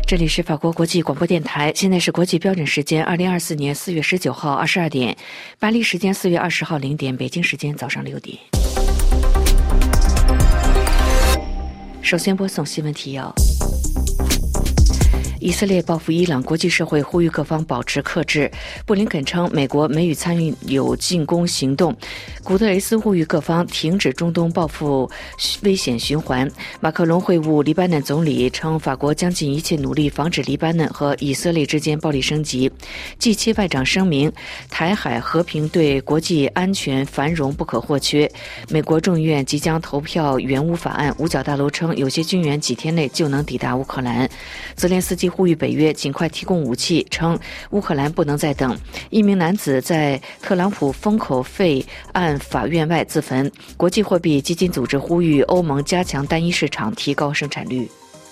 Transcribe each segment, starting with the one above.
这里是法国国际广播电台，现在是国际标准时间2024年4月19号22点，巴黎时间4月20号0点，北京时间早上6点。首先播送新闻提要。以色列报复伊朗，国际社会呼吁各方保持克制。布林肯称美国没有参与有进攻行动。古特雷斯呼吁各方停止中东报复危险循环。马克龙会晤黎巴嫩总理，称法国将尽一切努力防止黎巴嫩和以色列之间暴力升级。G7外长声明，台海和平对国际安全繁荣不可或缺。美国众议院即将投票援乌法案，五角大楼称有些军援几天内就能抵达乌克兰。泽连斯基呼吁北约尽快提供武器，称乌克兰不能再等。一名男子在特朗普封口费案法院外自焚。国际货币基金组织呼吁欧盟加强单一市场，提高生产率。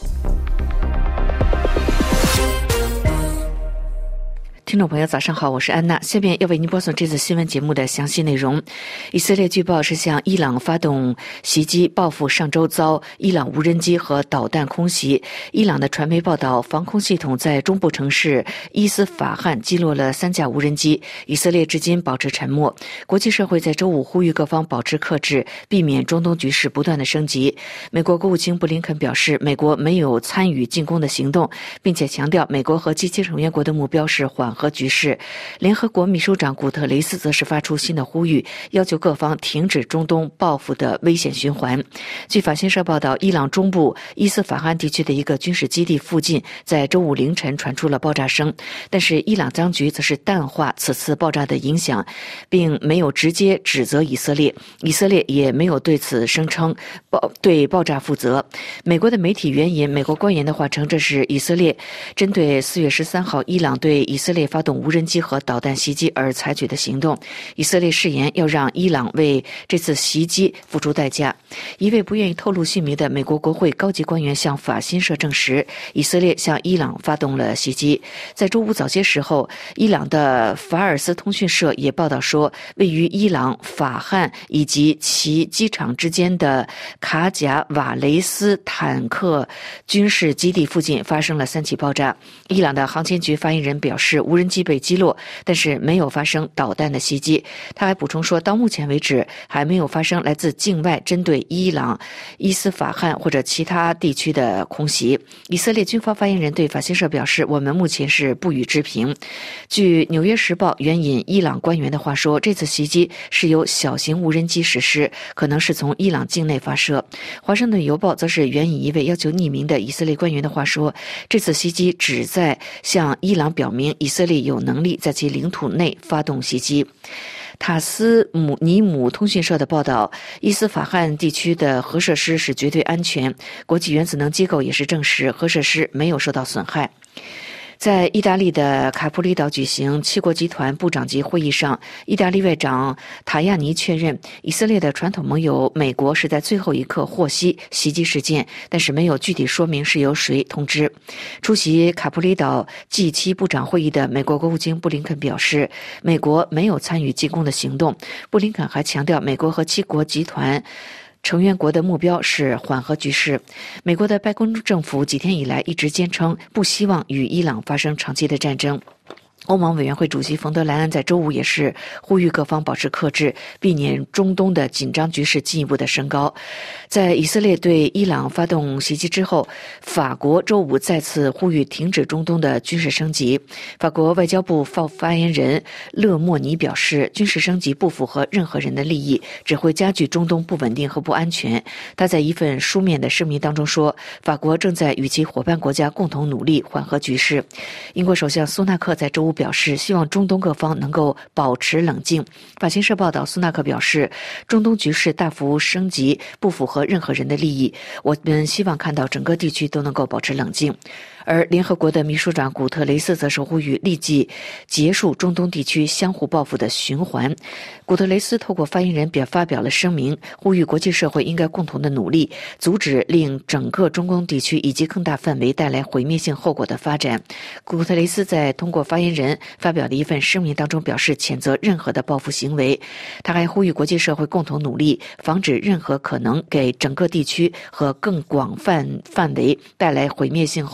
听众朋友早上好，我是安娜，下面要为您播送这次新闻节目的详细内容。以色列据报是向伊朗发动袭击，报复上周遭伊朗无人机和导弹空袭。伊朗的传媒报道，防空系统在中部城市伊斯法罕击落了3架无人机。以色列至今保持沉默。国际社会在周五呼吁各方保持克制，避免中东局势不断的升级。美国国务卿布林肯表示，美国没有参与进攻的行动，并且强调美国和G7成员国的目标是缓和局势。联合国秘书长古特雷斯则是发出新的呼吁，要求各方停止中东报复的危险循环。据法新社报道，伊朗中部伊斯法罕地区的一个军事基地附近在周五凌晨传出了爆炸声，但是伊朗当局则是淡化此次爆炸的影响，并没有直接指责以色列，以色列也没有对此声称对爆炸负责。美国的媒体援引美国官员的话称，这是以色列针对4月13号伊朗对以色列发动无人机和导弹袭击而采取的行动。以色列誓言要让伊朗为这次袭击付出代价。一位不愿意透露姓名的美国国会高级官员向法新社证实，以色列向伊朗发动了袭击。在周五早些时候，伊朗的法尔斯通讯社也报道说，位于伊朗法罕以及其机场之间的卡贾瓦雷斯坦克军事基地附近发生了3起爆炸。伊朗的航天局发言人表示，无人机被击落，但是没有发生导弹的袭击。他还补充说，到目前为止还没有发生来自境外针对伊朗伊斯法罕或者其他地区的空袭。以色列军方发言人对法新社表示，我们目前是不予置评。据《纽约时报》援引伊朗官员的话说，这次袭击是由小型无人机实施，可能是从伊朗境内发射。华盛顿邮报则是援引一位要求匿名的以色列官员的话说，这次袭击旨在向伊朗表明以色列有能力在其领土内发动袭击。塔斯尼姆通讯社的报道，伊斯法罕地区的核设施是绝对安全，国际原子能机构也是证实核设施没有受到损害。在意大利的卡普里岛举行7国集团部长级会议上，意大利外长塔亚尼确认，以色列的传统盟友美国是在最后一刻获悉袭击事件，但是没有具体说明是由谁通知。出席卡普里岛G7部长会议的美国国务卿布林肯表示，美国没有参与进攻的行动。布林肯还强调，美国和7国集团成员国的目标是缓和局势。美国的白宫政府几天以来一直坚称不希望与伊朗发生长期的战争。欧盟委员会主席冯德莱恩在周五也是呼吁各方保持克制，避免中东的紧张局势进一步的升高。在以色列对伊朗发动袭击之后，法国周五再次呼吁停止中东的军事升级。法国外交部发言人勒莫尼表示，军事升级不符合任何人的利益，只会加剧中东不稳定和不安全。他在一份书面的声明当中说，法国正在与其伙伴国家共同努力缓和局势。英国首相苏纳克在周五表示，希望中东各方能够保持冷静。法新社报道，苏纳克表示，中东局势大幅升级不符合任何人的利益，我们希望看到整个地区都能够保持冷静。而联合国的秘书长古特雷斯则是呼吁立即结束中东地区相互报复的循环。古特雷斯透过发言人发表了声明，呼吁国际社会应该共同的努力，阻止令整个中东地区以及更大范围带来毁灭性后果的发展。古特雷斯在通过发言人发表的一份声明当中表示，谴责任何的报复行为。他还呼吁国际社会共同努力，防止任何可能给整个地区和更广泛范围带来毁灭性后果的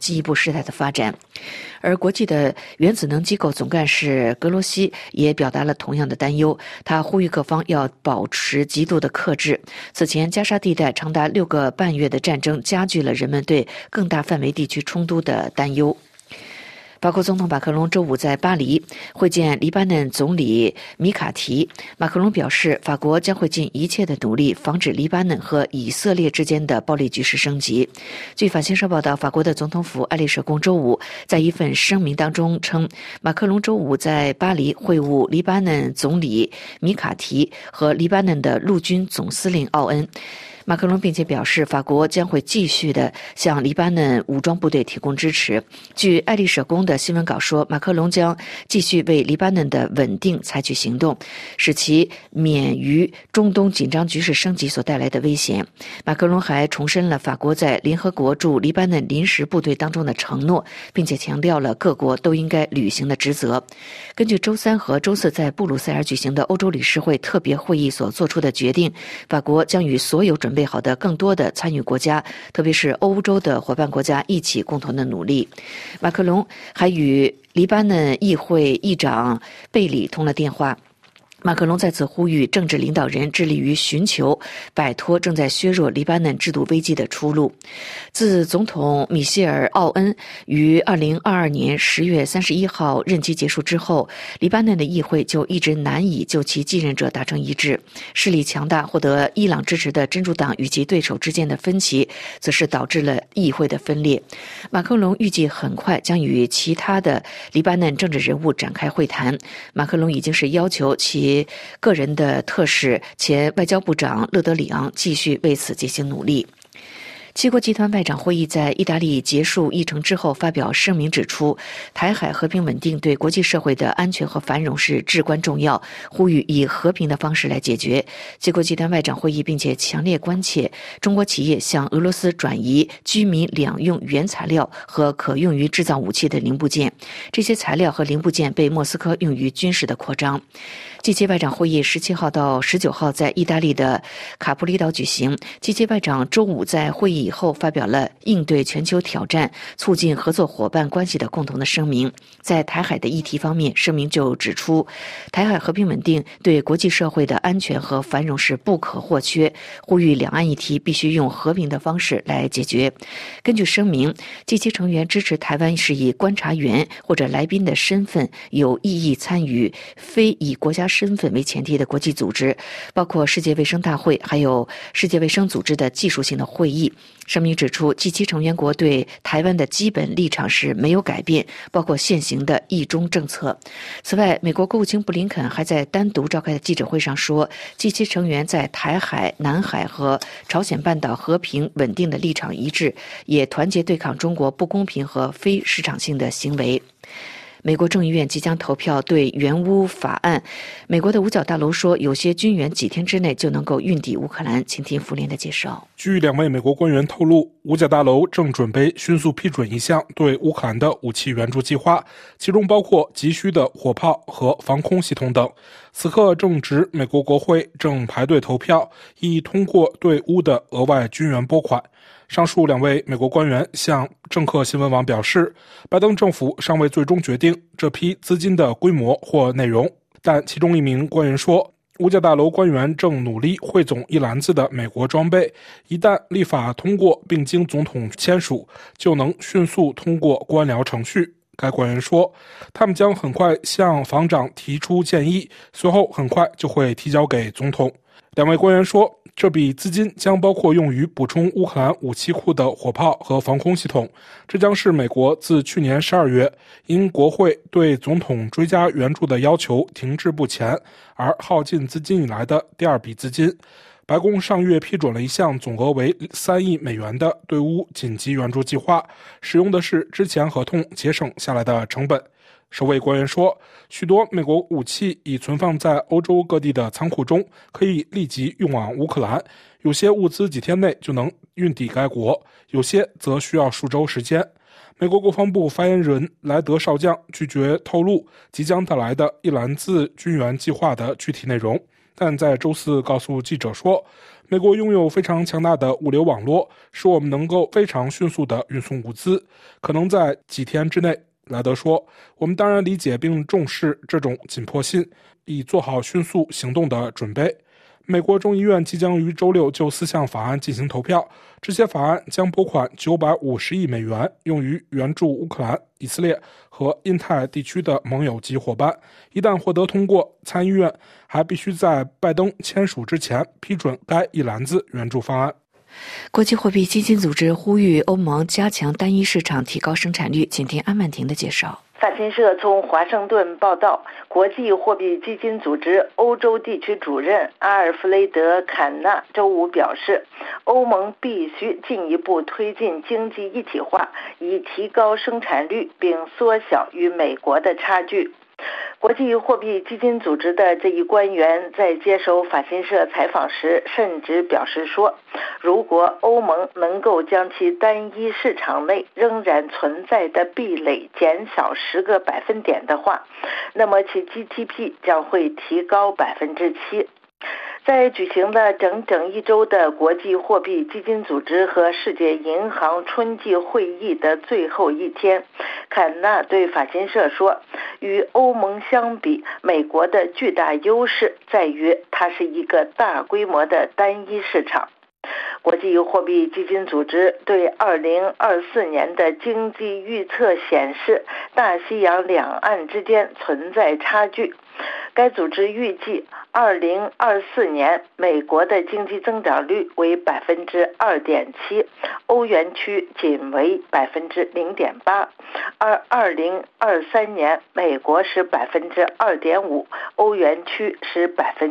进一步事态的发展。而国际的原子能机构总干事格罗西也表达了同样的担忧，他呼吁各方要保持极度的克制。此前，加沙地带长达6个半月的战争加剧了人们对更大范围地区冲突的担忧。法国总统马克龙周五在巴黎会见黎巴嫩总理米卡提。马克龙表示，法国将会尽一切的努力防止黎巴嫩和以色列之间的暴力局势升级。据法新社报道，法国的总统府爱丽舍宫周五在一份声明当中称，马克龙周五在巴黎会晤黎巴嫩总理米卡提和黎巴嫩的陆军总司令奥恩。马克龙并且表示，法国将会继续的向黎巴嫩武装部队提供支持。据爱丽舍宫的新闻稿说，马克龙将继续为黎巴嫩的稳定采取行动，使其免于中东紧张局势升级所带来的危险。马克龙还重申了法国在联合国驻黎巴嫩临时部队当中的承诺，并且强调了各国都应该履行的职责。根据周3和周4在布鲁塞尔举行的欧洲理事会特别会议所做出的决定，法国将与所有准备好的更多的参与国家，特别是欧洲的伙伴国家一起共同的努力。马克龙还与黎巴嫩议会议长贝里通了电话。马克龙再次呼吁政治领导人致力于寻求摆脱正在削弱黎巴嫩制度危机的出路。自总统米歇尔·奥恩于2022年10月31号任期结束之后，黎巴嫩的议会就一直难以就其继任者达成一致。势力强大、获得伊朗支持的真主党与其对手之间的分歧，则是导致了议会的分裂。马克龙预计很快将与其他的黎巴嫩政治人物展开会谈。马克龙已经是要求其个人的特使前外交部长勒德里昂继续为此进行努力。7国集团外长会议在意大利结束议程之后发表声明，指出台海和平稳定对国际社会的安全和繁荣是至关重要，呼吁以和平的方式来解决。7国集团外长会议并且强烈关切中国企业向俄罗斯转移居民两用原材料和可用于制造武器的零部件，这些材料和零部件被莫斯科用于军事的扩张。G7外长会议17号到19号在意大利的卡普里岛举行。G7外长周五在会议以后发表了应对全球挑战、促进合作伙伴关系的共同的声明。在台海的议题方面，声明就指出，台海和平稳定对国际社会的安全和繁荣是不可或缺，呼吁两岸议题必须用和平的方式来解决。根据声明， G7 成员支持台湾是以观察员或者来宾的身份有意义参与非以国家身份为前提的国际组织，包括世界卫生大会还有世界卫生组织的技术性的会议。声明指出， G7 成员国对台湾的基本立场是没有改变，包括现行的一中政策。此外，美国国务卿布林肯还在单独召开的记者会上说， G7 成员在台海、南海和朝鲜半岛和平稳定的立场一致，也团结对抗中国不公平和非市场性的行为。美国众议院即将投票对援乌法案。美国的五角大楼说，有些军援几天之内就能够运抵乌克兰。请听福林的介绍。 据2位美国官员透露，五角大楼正准备迅速批准一项对乌克兰的武器援助计划，其中包括急需的火炮和防空系统等。此刻正值美国国会正排队投票，以通过对乌的额外军援拨款。上述2位美国官员向政客新闻网表示，拜登政府尚未最终决定这批资金的规模或内容，但其中一名官员说，五角大楼官员正努力汇总一篮子的美国装备，一旦立法通过并经总统签署，就能迅速通过官僚程序。该官员说，他们将很快向防长提出建议，随后很快就会提交给总统。2位官员说，这笔资金将包括用于补充乌克兰武器库的火炮和防空系统，这将是美国自去年12月因国会对总统追加援助的要求停滞不前而耗尽资金以来的第2笔资金。白宫上月批准了一项总额为3亿美元的对乌紧急援助计划，使用的是之前合同节省下来的成本。首位官员说，许多美国武器已存放在欧洲各地的仓库中，可以立即运往乌克兰，有些物资几天内就能运抵该国，有些则需要数周时间。美国国防部发言人莱德少将拒绝透露即将带来的一篮子军援计划的具体内容，但在周4告诉记者说， 美国拥有非常强大的物流网络，使我们能够非常迅速地运送物资，可能在几天之内。莱德说，我们当然理解并重视这种紧迫性，以做好迅速行动的准备。美国众议院即将于周六就4项法案进行投票，这些法案将拨款950亿美元，用于援助乌克兰、以色列和印太地区的盟友及伙伴。一旦获得通过，参议院还必须在拜登签署之前批准该一篮子援助方案。 国际货币基金组织呼吁欧盟加强单一市场，提高生产率。请听安曼婷的介绍。 法新社从华盛顿报道，国际货币基金组织欧洲地区主任阿尔弗雷德·坎纳周五表示，欧盟必须进一步推进经济一体化，以提高生产率并缩小与美国的差距。国际货币基金组织的这一官员在接受法新社采访时甚至表示说，如果欧盟能够将其单一市场内仍然存在的壁垒减少10个百分点的话，那么其 GDP 将会提高7%。在举行了整整1周的国际货币基金组织和世界银行春季会议的最后一天，坎纳对法新社说，与欧盟相比，美国的巨大优势在于它是一个大规模的单一市场。国际货币基金组织对2024年的经济预测显示，大西洋两岸之间存在差距。该组织预计2024年美国的经济增长率为2.7%，欧元区仅为0.8%，而2023年美国是2.5%，欧元区是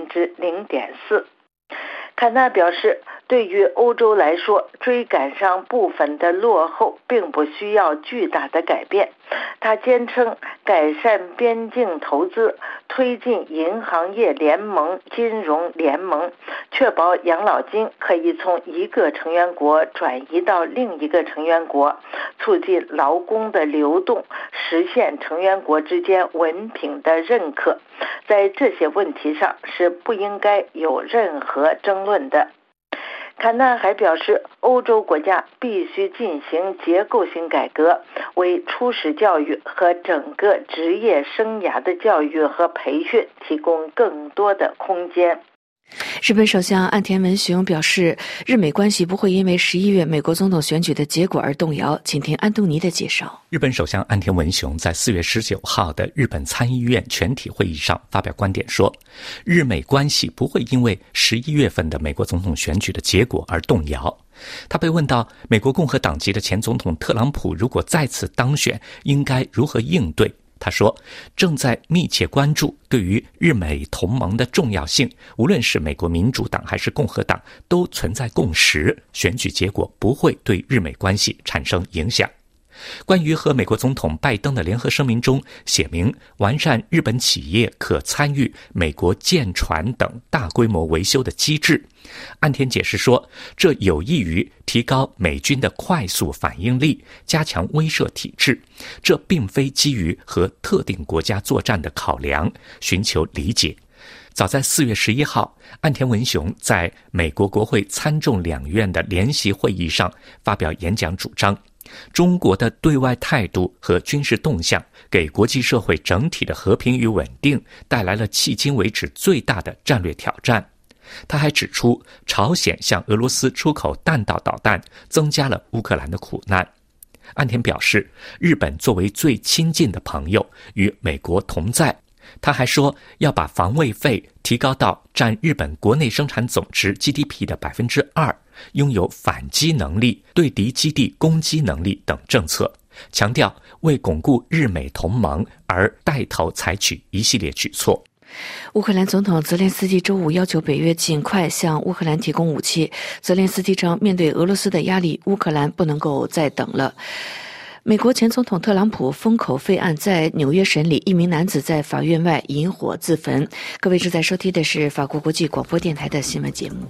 0.4%。坎纳表示，对于欧洲来说，追赶上部分的落后并不需要巨大的改变。他坚称，改善边境投资、推进银行业联盟、金融联盟，确保养老金可以从一个成员国转移到另一个成员国，促进劳工的流动，实现成员国之间文凭的认可，在这些问题上是不应该有任何争论的。坎纳还表示，欧洲国家必须进行结构性改革，为初始教育和整个职业生涯的教育和培训提供更多的空间。 日本首相岸田文雄表示，日美关系不会因为11月美国总统选举的结果而动摇。请听安东尼的介绍。 日本首相岸田文雄在4月19号的日本参议院全体会议上发表观点说，日美关系不会因为11月份的美国总统选举的结果而动摇。他被问到美国共和党籍的前总统特朗普如果再次当选，应该如何应对？他说，正在密切关注对于日美同盟的重要性，无论是美国民主党还是共和党都存在共识，选举结果不会对日美关系产生影响。关于和美国总统拜登的联合声明中写明完善日本企业可参与美国舰船等大规模维修的机制，岸田解释说，这有益于提高美军的快速反应力，加强威慑体制，这并非基于和特定国家作战的考量，寻求理解。早在4月11号，岸田文雄在美国国会参众两院的联席会议上发表演讲，主张中国的对外态度和军事动向给国际社会整体的和平与稳定带来了迄今为止最大的战略挑战。他还指出，朝鲜向俄罗斯出口弹道导弹，增加了乌克兰的苦难。岸田表示，日本作为最亲近的朋友，与美国同在。他还说，要把防卫费提高到占日本国内生产总值 GDP 的2%，拥有反击能力、对敌基地攻击能力等政策，强调为巩固日美同盟而带头采取一系列举措。 乌克兰总统泽连斯基周五要求北约尽快向乌克兰提供武器。泽连斯基称，面对俄罗斯的压力，乌克兰不能够再等了。美国前总统特朗普封口费案在纽约审理，一名男子在法院外引火自焚。各位正在收听的是法国国际广播电台的新闻节目。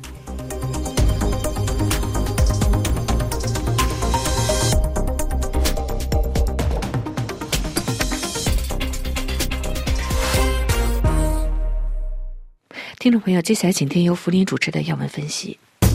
听众朋友，接下来请听由福林主持的要闻分析。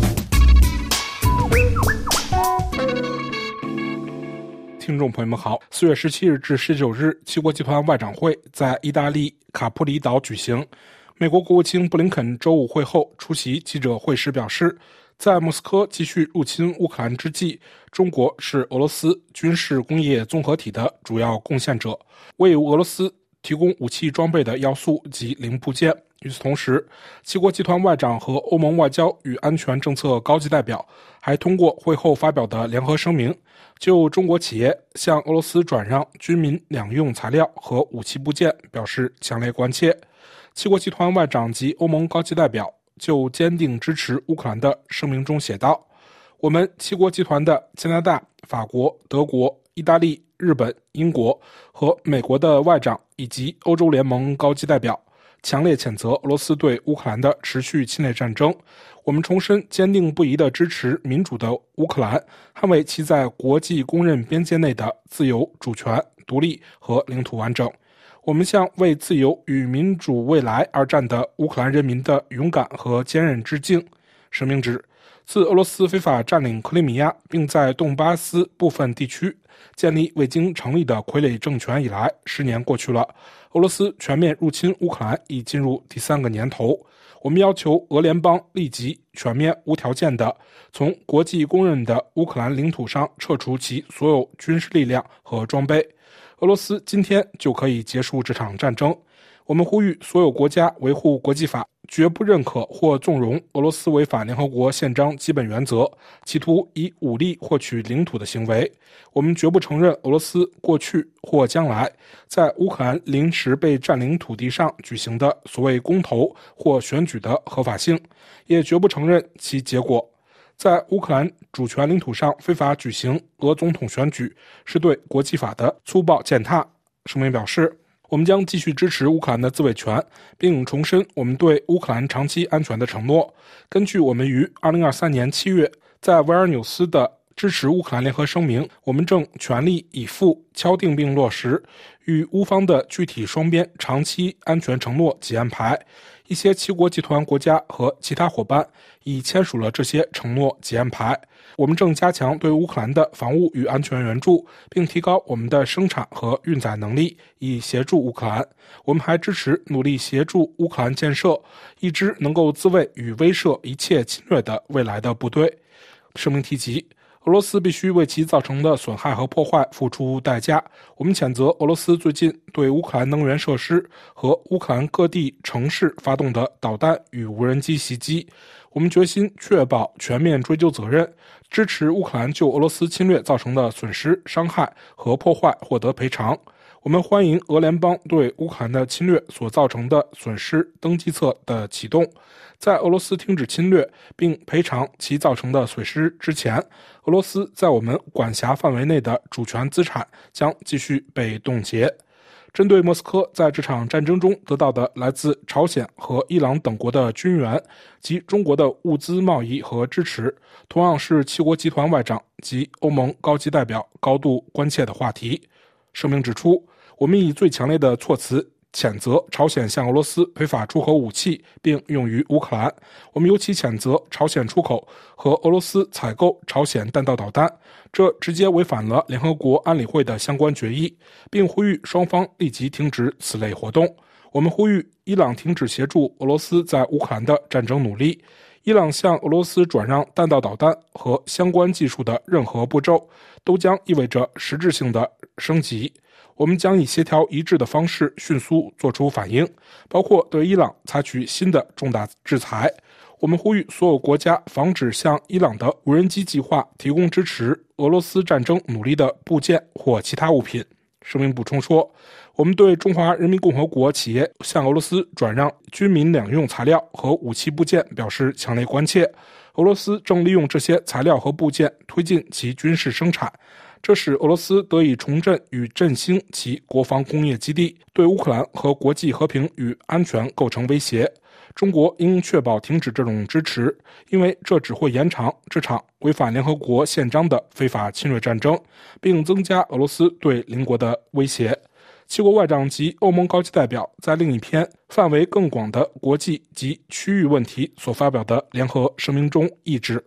听众朋友们好。4月17日至19日，七国集团外长会在意大利卡普里岛举行。美国国务卿布林肯周五会后出席记者会时表示，在莫斯科继续入侵乌克兰之际，中国是俄罗斯军事工业综合体的主要贡献者，为俄罗斯提供武器装备的要素及零部件。与此同时，七国集团外长和欧盟外交与安全政策高级代表还通过会后发表的联合声明，就中国企业向俄罗斯转让军民两用材料和武器部件表示强烈关切。七国集团外长及欧盟高级代表就坚定支持乌克兰的声明中写道：我们七国集团的加拿大、法国、德国、意大利、日本、英国和美国的外长以及欧洲联盟高级代表强烈谴责俄罗斯对乌克兰的持续侵略战争。我们重申坚定不移地支持民主的乌克兰捍卫其在国际公认边界内的自由、主权、独立和领土完整。我们向为自由与民主未来而战的乌克兰人民的勇敢和坚韧致敬。声明指，自俄罗斯非法占领克里米亚并在顿巴斯部分地区建立未经成立的傀儡政权以来，10年过去了，俄罗斯全面入侵乌克兰已进入第3个年头。我们要求俄联邦立即全面无条件地从国际公认的乌克兰领土上撤除其所有军事力量和装备。俄罗斯今天就可以结束这场战争。我们呼吁所有国家维护国际法，绝不认可或纵容俄罗斯违反联合国宪章基本原则，企图以武力获取领土的行为。我们绝不承认俄罗斯过去或将来在乌克兰临时被占领土地上举行的所谓公投或选举的合法性，也绝不承认其结果。在乌克兰主权领土上非法举行俄总统选举，是对国际法的粗暴践踏。声明表示，我们将继续支持乌克兰的自卫权，并重申我们对乌克兰长期安全的承诺。根据我们于2023年7月在维尔纽斯的支持乌克兰联合声明，我们正全力以赴敲定并落实与乌方的具体双边长期安全承诺及安排。一些七国集团国家和其他伙伴已签署了这些承诺及安排。我们正加强对乌克兰的防务与安全援助，并提高我们的生产和运载能力，以协助乌克兰。我们还支持努力协助乌克兰建设一支能够自卫与威慑一切侵略的未来的部队。声明提及，俄罗斯必须为其造成的损害和破坏付出代价。我们谴责俄罗斯最近对乌克兰能源设施和乌克兰各地城市发动的导弹与无人机袭击。我们决心确保全面追究责任，支持乌克兰就俄罗斯侵略造成的损失、伤害和破坏获得赔偿。我们欢迎俄联邦对乌克兰的侵略所造成的损失登记册的启动。在俄罗斯停止侵略并赔偿其造成的损失之前，俄罗斯在我们管辖范围内的主权资产将继续被冻结。针对莫斯科在这场战争中得到的来自朝鲜和伊朗等国的军援及中国的物资贸易和支持，同样是七国集团外长及欧盟高级代表高度关切的话题。声明指出，我们以最强烈的措辞谴责朝鲜向俄罗斯非法出口武器并用于乌克兰。我们尤其谴责朝鲜出口和俄罗斯采购朝鲜弹道导弹，这直接违反了联合国安理会的相关决议，并呼吁双方立即停止此类活动。我们呼吁伊朗停止协助俄罗斯在乌克兰的战争努力。伊朗向俄罗斯转让弹道导弹和相关技术的任何步骤，都将意味着实质性的升级。我们将以协调一致的方式迅速做出反应，包括对伊朗采取新的重大制裁。我们呼吁所有国家防止向伊朗的无人机计划提供支持俄罗斯战争努力的部件或其他物品。声明补充说，我们对中华人民共和国企业向俄罗斯转让军民两用材料和武器部件表示强烈关切。俄罗斯正利用这些材料和部件推进其军事生产，这使俄罗斯得以重振与振兴其国防工业基地，对乌克兰和国际和平与安全构成威胁。中国应确保停止这种支持，因为这只会延长这场违反联合国宪章的非法侵略战争，并增加俄罗斯对邻国的威胁。七国外长及欧盟高级代表在另一篇范围更广的国际及区域问题所发表的联合声明中意指，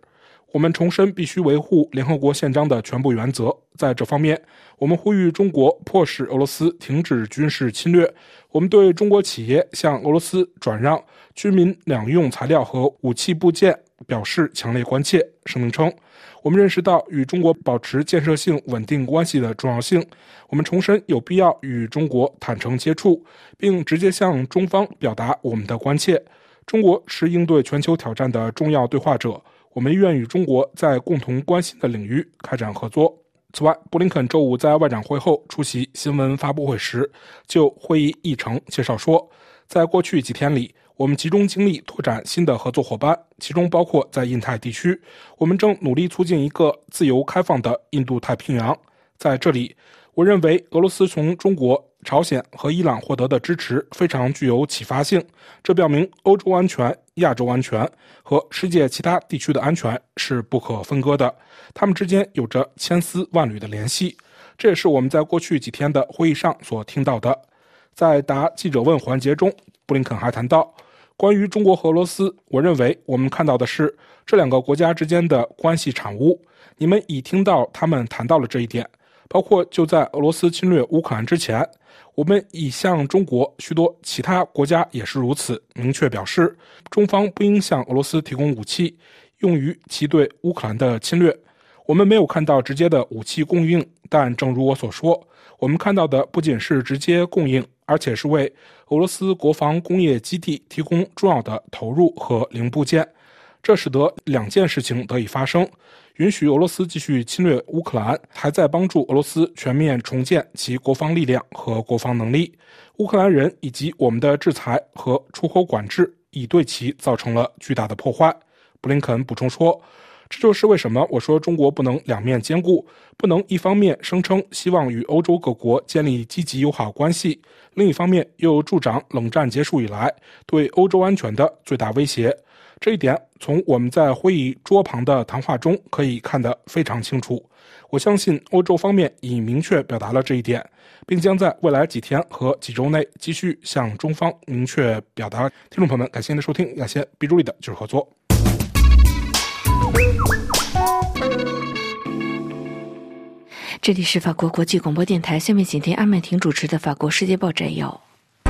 我们重申必须维护联合国宪章的全部原则。在这方面，我们呼吁中国迫使俄罗斯停止军事侵略。我们对中国企业向俄罗斯转让军民两用材料和武器部件表示强烈关切。声明称，我们认识到与中国保持建设性稳定关系的重要性。我们重申有必要与中国坦诚接触，并直接向中方表达我们的关切。中国是应对全球挑战的重要对话者，我们愿与中国在共同关心的领域开展合作。此外，布林肯周五在外长会后出席新闻发布会时，就会议议程介绍说，在过去几天里，我们集中精力拓展新的合作伙伴，其中包括在印太地区。我们正努力促进一个自由开放的印度太平洋。在这里，我认为俄罗斯从中国、朝鲜和伊朗获得的支持非常具有启发性，这表明欧洲安全、亚洲安全和世界其他地区的安全是不可分割的，它们之间有着千丝万缕的联系。这也是我们在过去几天的会议上所听到的。在答记者问环节中，布林肯还谈到，关于中国和俄罗斯，我认为我们看到的是这两个国家之间的关系产物。你们已听到他们谈到了这一点，包括就在俄罗斯侵略乌克兰之前，我们已向中国许多其他国家也是如此明确表示，中方不应向俄罗斯提供武器，用于其对乌克兰的侵略。我们没有看到直接的武器供应，但正如我所说，我们看到的不仅是直接供应，而且是为俄罗斯国防工业基地提供重要的投入和零部件。这使得两件事情得以发生，允许俄罗斯继续侵略乌克兰，还在帮助俄罗斯全面重建其国防力量和国防能力。乌克兰人以及我们的制裁和出口管制已对其造成了巨大的破坏。布林肯补充说，这就是为什么我说中国不能两面兼顾，不能一方面声称希望与欧洲各国建立积极友好关系，另一方面又助长冷战结束以来对欧洲安全的最大威胁。这一点从我们在会议桌旁的谈话中可以看得非常清楚。我相信欧洲方面已明确表达了这一点，并将在未来几天和几周内继续向中方明确表达。听众朋友们，感谢您的收听，感谢毕助力的技术合作。 这里是法国国际广播电台，下面请听阿曼婷主持的法国世界报摘要。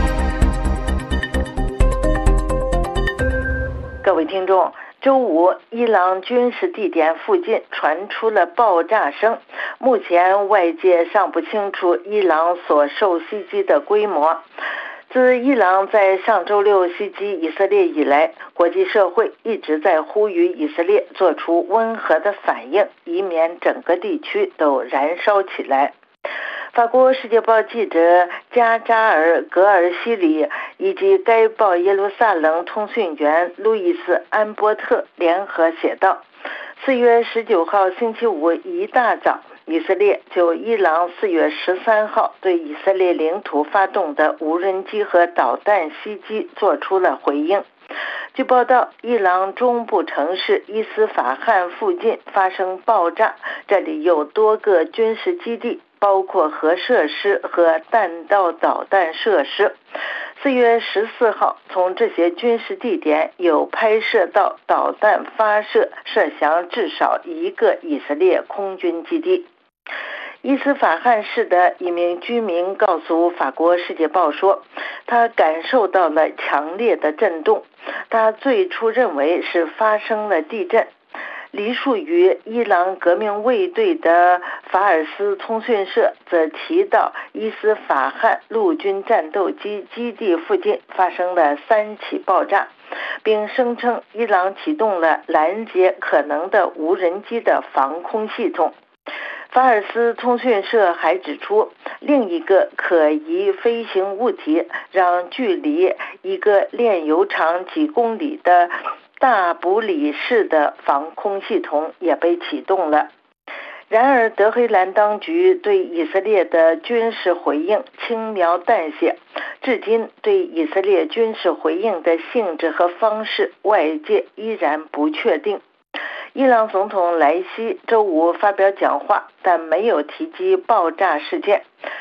各位听众，周五，伊朗军事地点附近传出了爆炸声。目前外界尚不清楚伊朗所受袭击的规模。自伊朗在上周六袭击以色列以来，国际社会一直在呼吁以色列做出温和的反应，以免整个地区都燃烧起来。法国世界报记者加扎尔·格尔西里以及该报耶路撒冷通讯员路易斯·安波特联合写道，4月19号星期五一大早，以色列就伊朗4月13号对以色列领土发动的无人机和导弹袭击做出了回应。据报道，伊朗中部城市伊斯法罕附近发生爆炸，这里有多个军事基地，包括核设施和弹道导弹设施。4月14号，从这些军事地点有拍摄到导弹发射，射向至少一个以色列空军基地。伊斯法罕市的一名居民告诉法国世界报说，他感受到了强烈的震动，他最初认为是发生了地震。隶属于伊朗革命卫队的法尔斯通讯社则提到，伊斯法罕陆军战斗机基地附近发生了3起爆炸，并声称伊朗启动了拦截可能的无人机的防空系统。法尔斯通讯社还指出，另一个可疑飞行物体让距离一个炼油厂几公里的大卜里市的防空系统也被启动了。然而，德黑兰当局对以色列的军事回应轻描淡写，至今对以色列军事回应的性质和方式，外界依然不确定。伊朗总统莱西周五发表讲话，但没有提及爆炸事件。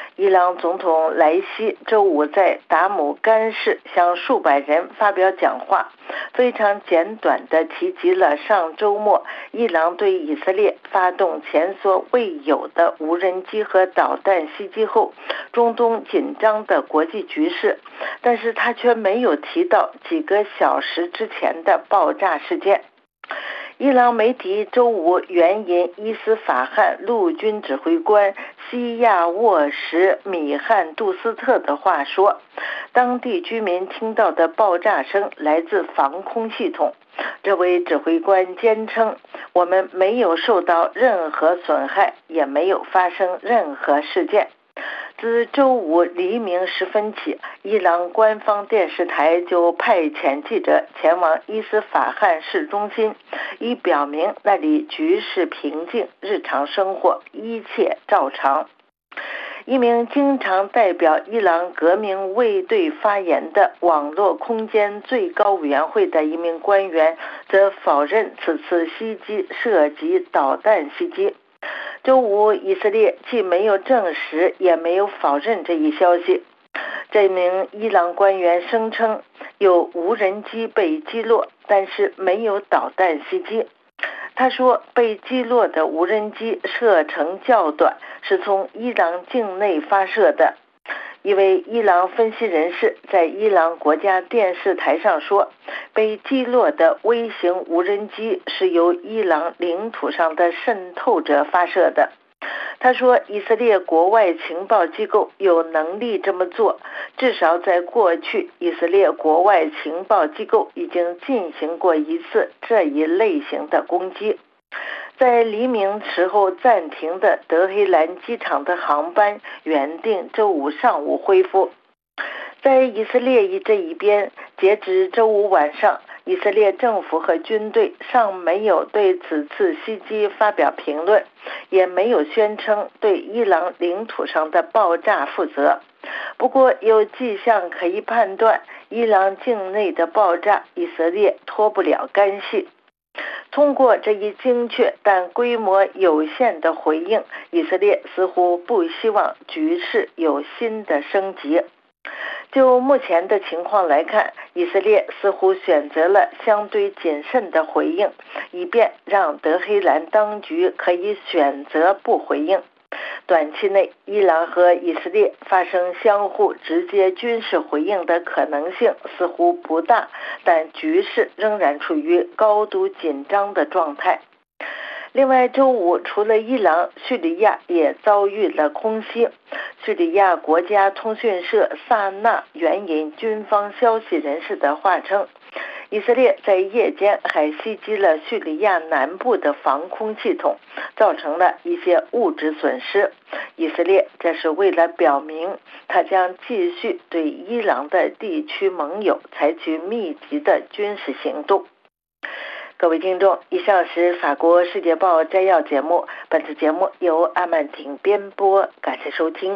伊朗总统莱西周五在达姆干市向数百人发表讲话，非常简短地提及了上周末伊朗对以色列发动前所未有的无人机和导弹袭击后中东紧张的国际局势，但是他却没有提到几个小时之前的爆炸事件。伊朗媒体周五援引伊斯法罕陆军指挥官西亚沃什米汉杜斯特的话说，当地居民听到的爆炸声来自防空系统。这位指挥官坚称，我们没有受到任何损害，也没有发生任何事件。自周五黎明时分起，伊朗官方电视台就派遣记者前往伊斯法罕市中心，以表明那里局势平静，日常生活一切照常。一名经常代表伊朗革命卫队发言的网络空间最高委员会的一名官员则否认此次袭击涉及导弹袭击。周五，以色列既没有证实也没有否认这一消息。这名伊朗官员声称有无人机被击落，但是没有导弹袭击。他说，被击落的无人机射程较短，是从伊朗境内发射的。一位伊朗分析人士在伊朗国家电视台上说，被击落的微型无人机是由伊朗领土上的渗透者发射的。他说，以色列国外情报机构有能力这么做，至少在过去，以色列国外情报机构已经进行过一次这一类型的攻击。在黎明时候暂停的德黑兰机场的航班原定周五上午恢复。在以色列这一边，截至周五晚上，以色列政府和军队尚没有对此次袭击发表评论，也没有宣称对伊朗领土上的爆炸负责。不过有迹象可以判断，伊朗境内的爆炸，以色列脱不了干系。通过这一精确但规模有限的回应，以色列似乎不希望局势有新的升级。就目前的情况来看，以色列似乎选择了相对谨慎的回应，以便让德黑兰当局可以选择不回应。短期内，伊朗和以色列发生相互直接军事回应的可能性似乎不大，但局势仍然处于高度紧张的状态。另外，周五除了伊朗，叙利亚也遭遇了空袭。叙利亚国家通讯社萨那援引军方消息人士的话称，以色列在夜间还袭击了叙利亚南部的防空系统，造成了一些物质损失。以色列这是为了表明，他将继续对伊朗的地区盟友采取密集的军事行动。各位听众，以上是法国世界报摘要节目，本次节目由阿曼婷编播，感谢收听。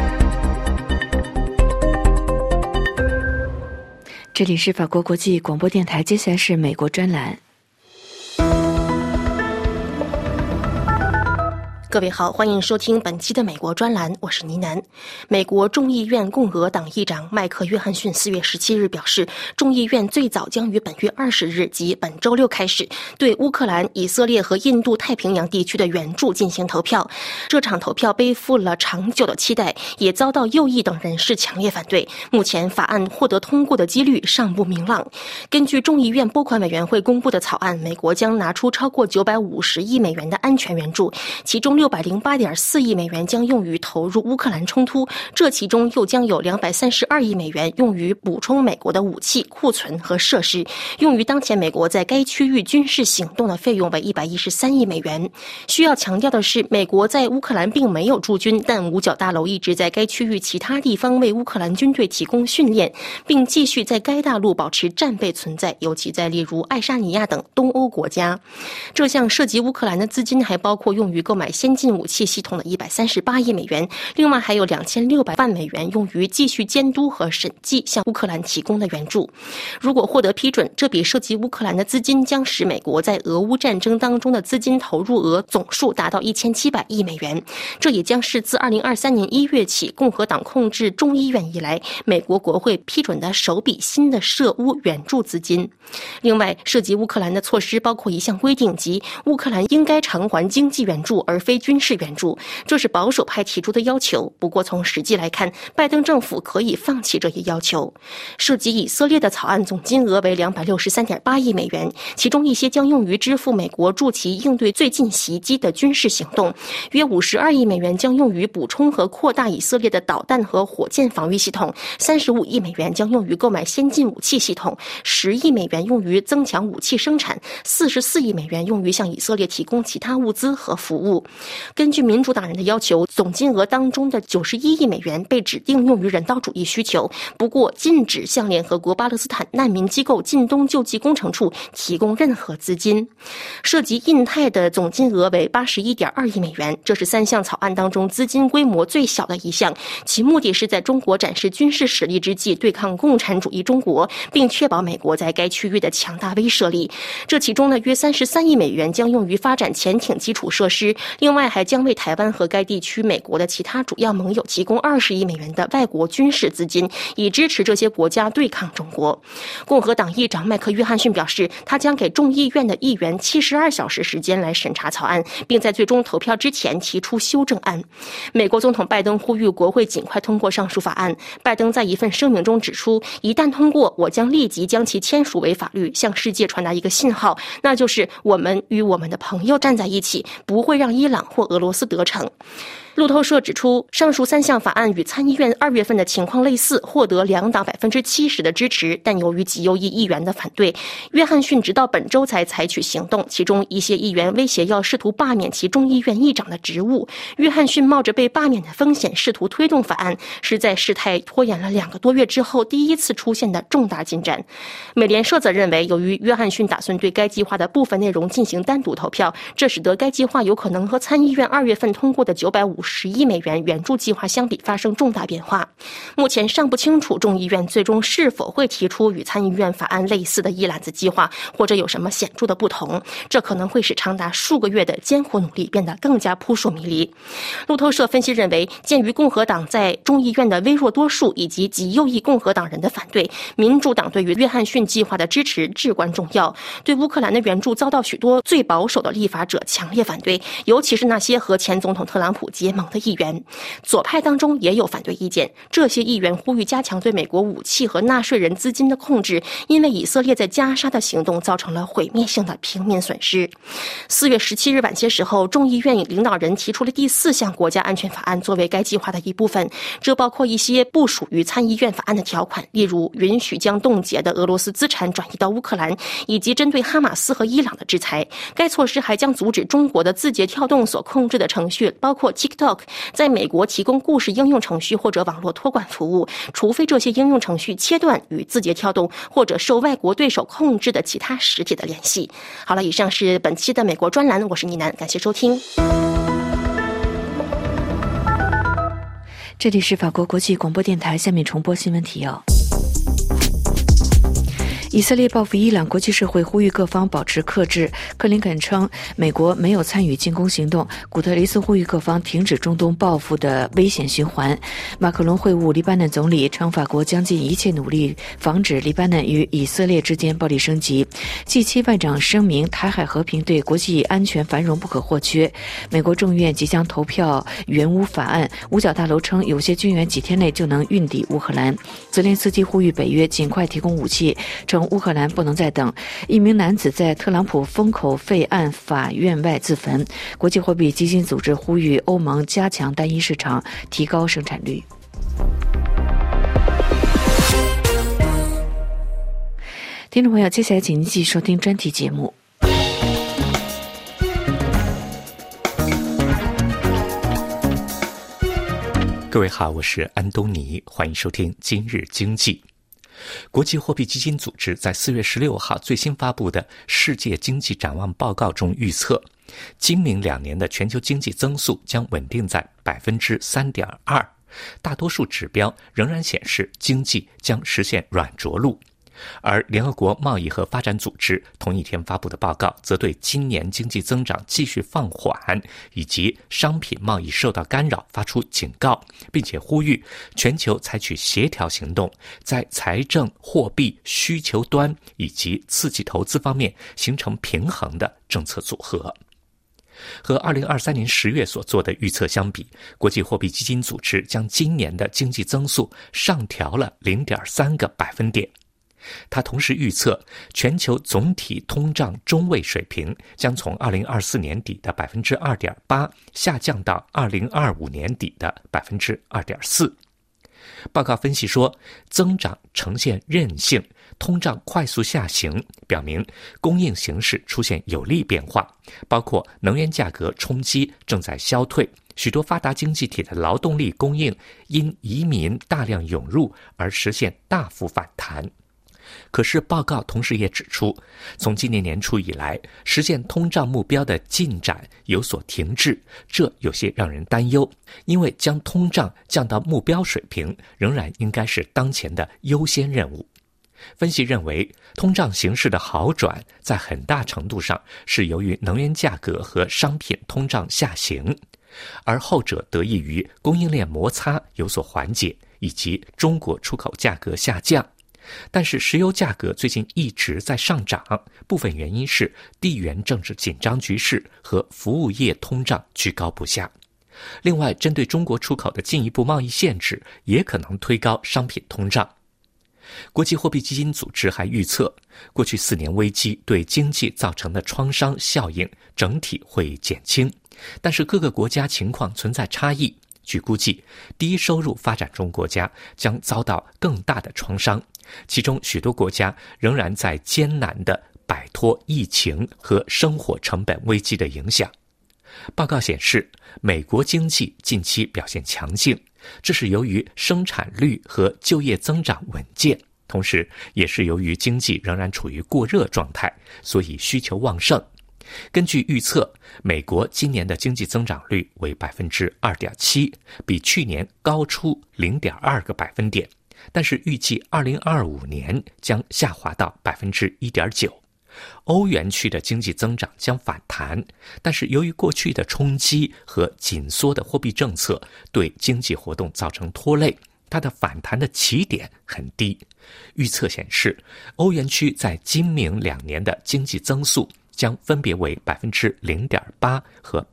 这里是法国国际广播电台，接下来是美国专栏。 各位好，欢迎收听本期的美国专栏，我是倪楠。美国众议院共和党议长麦克约翰逊4月17日表示，众议院最早将于本月20日即本周六开始对乌克兰、以色列和印度太平洋地区的援助进行投票。这场投票背负了长久的期待，也遭到右翼等人士强烈反对。目前法案获得通过的几率尚不明朗。根据众议院拨款委员会公布的草案，美国将拿出超过950亿美元的安全援助，其中608.4亿美元将用于投入乌克兰冲突，这其中又将有232亿美元用于补充美国的武器库存和设施，用于当前美国在该区域军事行动的费用为113亿美元。需要强调的是，美国在乌克兰并没有驻军，但五角大楼一直在该区域其他地方为乌克兰军队提供训练，并继续在该大陆保持战备存在，尤其在例如爱沙尼亚等东欧国家。这项涉及乌克兰的资金还包括用于购买先先进武器系统的138亿美元，另外还有2600万美元用于继续监督和审计向乌克兰提供的援助。如果获得批准，这笔涉及乌克兰的资金将使美国在俄乌战争当中的资金投入额总数达到1700亿美元，这也将是自2023年1月起共和党控制众议院以来，美国国会批准的首笔新的涉乌援助资金。另外，涉及乌克兰的措施包括一项规定，即乌克兰应该偿还经济援助而非军事援助，这是保守派提出的要求。不过从实际来看，拜登政府可以放弃这一要求。涉及以色列的草案总金额为263.8亿美元，其中一些将用于支付美国助其应对最近袭击的军事行动，约52亿美元将用于补充和扩大以色列的导弹和火箭防御系统，35亿美元将用于购买先进武器系统，10亿美元用于增强武器生产，44亿美元用于向以色列提供其他物资和服务。根据民主党人的要求，总金额当中的91亿美元被指定用于人道主义需求，不过禁止向联合国巴勒斯坦难民机构近东救济工程处提供任何资金。涉及印太的总金额为81.2亿美元，这是3项草案当中资金规模最小的一项，其目的是在中国展示军事实力之际对抗共产主义中国，并确保美国在该区域的强大威慑力。这其中呢，约33亿美元将用于发展潜艇基础设施，另外还将为台湾和该地区美国的其他主要盟友提供20亿美元的外国军事资金，以支持这些国家对抗中国。共和党议长麦克约翰逊表示，他将给众议院的议员72小时时间来审查草案，并在最终投票之前提出修正案。美国总统拜登呼吁国会尽快通过上述法案。拜登在一份声明中指出，一旦通过，我将立即将其签署为法律，向世界传达一个信号，那就是我们与我们的朋友站在一起，不会让伊朗或俄罗斯得逞。路透社指出，上述3项法案与参议院2月份的情况类似，获得两党70%的支持，但由于极右翼议员的反对，约翰逊直到本周才采取行动，其中一些议员威胁要试图罢免其众议院议长的职务。约翰逊冒着被罢免的风险试图推动法案，是在事态拖延了2个多月之后第一次出现的重大进展。美联社则认为，由于约翰逊打算对该计划的部分内容进行单独投票，这使得该计划有可能和参议院2月份通过的950亿美元援助计划相比发生重大变化。目前尚不清楚众议院最终是否会提出与参议院法案类似的一揽子计划，或者有什么显著的不同，这可能会使长达数个月的艰苦努力变得更加扑朔迷离。路透社分析认为，鉴于共和党在众议院的微弱多数以及极右翼共和党人的反对，民主党对于约翰逊计划的支持至关重要。对乌克兰的援助遭到许多最保守的立法者强烈反对，尤其是那些和前总统特朗普结盟的议员。左派当中也有反对意见，这些议员呼吁加强对美国武器和纳税人资金的控制，因为以色列在加沙的行动造成了毁灭性的平民损失。4月17日晚些时候，众议院领导人提出了第4项国家安全法案作为该计划的一部分，这包括一些不属于参议院法案的条款，例如允许将冻结的俄罗斯资产转移到乌克兰，以及针对哈马斯和伊朗的制裁。该措施还将阻止中国的字节跳动所控制的程序，包括 TikTok， 在美国提供故事应用程序或者网络托管服务，除非这些应用程序切断与字节跳动或者受外国对手控制的其他实体的联系。好了，以上是本期的美国专栏，我是倪楠，感谢收听。 这里是法国国际广播电台，下面重播新闻提要。以色列报复伊朗，国际社会呼吁各方保持克制。克林肯称美国没有参与进攻行动。古特雷斯呼吁各方停止中东报复的危险循环。马克龙会晤黎巴嫩总理，称法国将尽一切努力防止黎巴嫩与以色列之间暴力升级。G7外长声明，台海和平对国际安全繁荣不可或缺。美国众院即将投票援乌法案，五角大楼称有些军援几天内就能运抵乌克兰。泽连斯基呼吁北约尽快提供武器，称乌克兰不能再等。一名男子在特朗普封口费案法院外自焚。国际货币基金组织呼吁欧盟加强单一市场，提高生产率。听众朋友，接下来请您继续收听专题节目。 各位好，我是安东尼，欢迎收听今日经济。国际货币基金组织在4月16号最新发布的世界经济展望报告中预测， 今明2年的全球经济增速将稳定在 3.2%， 大多数指标仍然显示经济将实现软着陆。而联合国贸易和发展组织同一天发布的报告则对今年经济增长继续放缓以及商品贸易受到干扰发出警告，并且呼吁全球采取协调行动，在财政、货币、需求端以及刺激投资方面形成平衡的政策组合。和2023年10月所做的预测相比，国际货币基金组织将今年的经济增速上调了 0.3个百分点。他同时预测，全球总体通胀中位水平将从2024年底的 2.8% 下降到2025年底的 2.4%。报告分析说，增长呈现韧性，通胀快速下行，表明供应形势出现有利变化，包括能源价格冲击正在消退，许多发达经济体的劳动力供应因移民大量涌入而实现大幅反弹。可是报告同时也指出，从今年年初以来，实现通胀目标的进展有所停滞，这有些让人担忧，因为将通胀降到目标水平仍然应该是当前的优先任务。分析认为，通胀形势的好转在很大程度上是由于能源价格和商品通胀下行，而后者得益于供应链摩擦有所缓解，以及中国出口价格下降。但是石油价格最近一直在上涨，部分原因是地缘政治紧张局势和服务业通胀居高不下。另外，针对中国出口的进一步贸易限制也可能推高商品通胀。国际货币基金组织还预测，过去4年危机对经济造成的创伤效应整体会减轻，但是各个国家情况存在差异。据估计，低收入发展中国家将遭到更大的创伤，其中许多国家仍然在艰难地摆脱疫情和生活成本危机的影响。报告显示，美国经济近期表现强劲，这是由于生产率和就业增长稳健，同时也是由于经济仍然处于过热状态，所以需求旺盛。根据预测，美国今年的经济增长率为 2.7%， 比去年高出 0.2个百分点，但是预计2025年将下滑到 1.9%。欧元区的经济增长将反弹，但是由于过去的冲击和紧缩的货币政策对经济活动造成拖累，它的反弹的起点很低。预测显示，欧元区在今明2年的经济增速将分别为 0.8% 和